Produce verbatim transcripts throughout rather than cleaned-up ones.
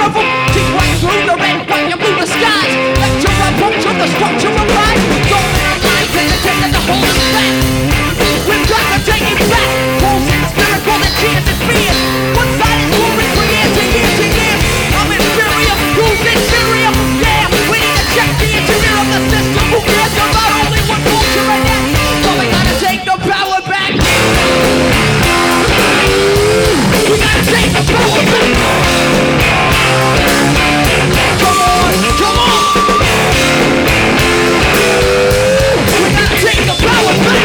one of them. Teeth right through the red, white, and blue the skies. Lecture on puncture the structure of life. Going in our minds and intended to hold us back. We've got to take it back. Pulse and spherical and tears and fears. One side is moving for years and years and years. I'm inferior, who's inferior? Yeah, we need to check the interior of the system. Who cares about only one culture right now? So we gotta take the power back. We gotta take the power back. Come on, come on. We gotta take the power back.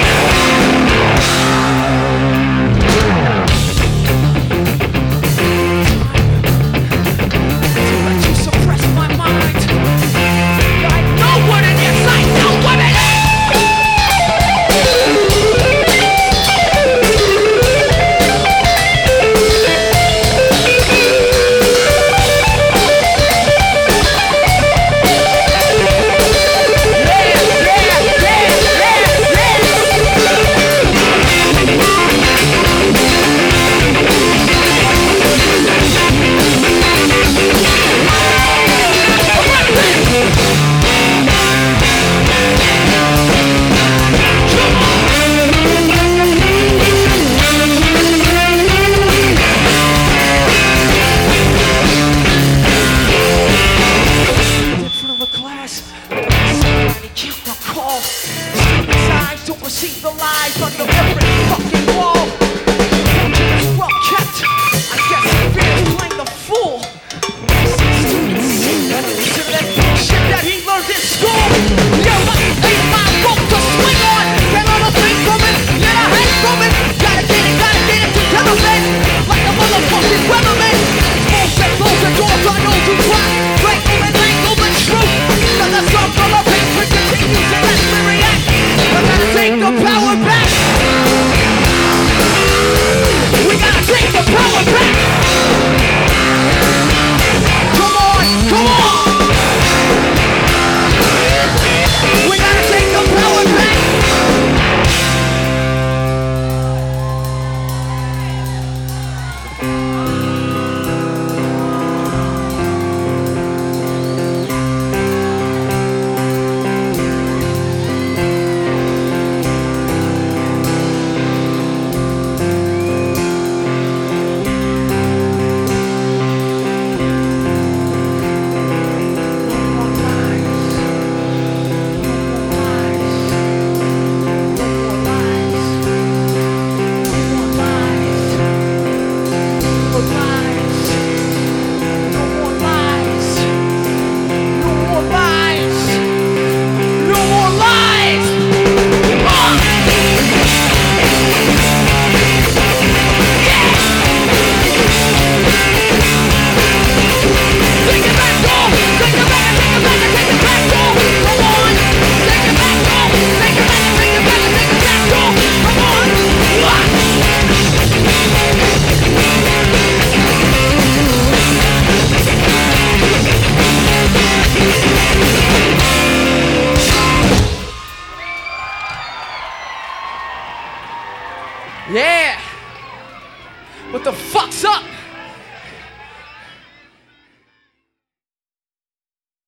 To suppress my mind. I know what it is. I know what it is. Receive the lies under every fucking wall. It's well kept. I guess it feels playing the fool. Listen to that bullshit that he learned in school. Yeah, what ain't my rope to swing on? Can't let a thing coming, yet I hate coming. Gotta get it, gotta get it together, man. Like a motherfucking weatherman. Bullshit, bullshit, doors I know to crack. Wrangle and wrangle the truth. Now the circle of hatred continues to let me react. I gotta take the power back. We gotta take the power back. Come on, come on. We gotta take the power back. Yeah! What the fuck's up?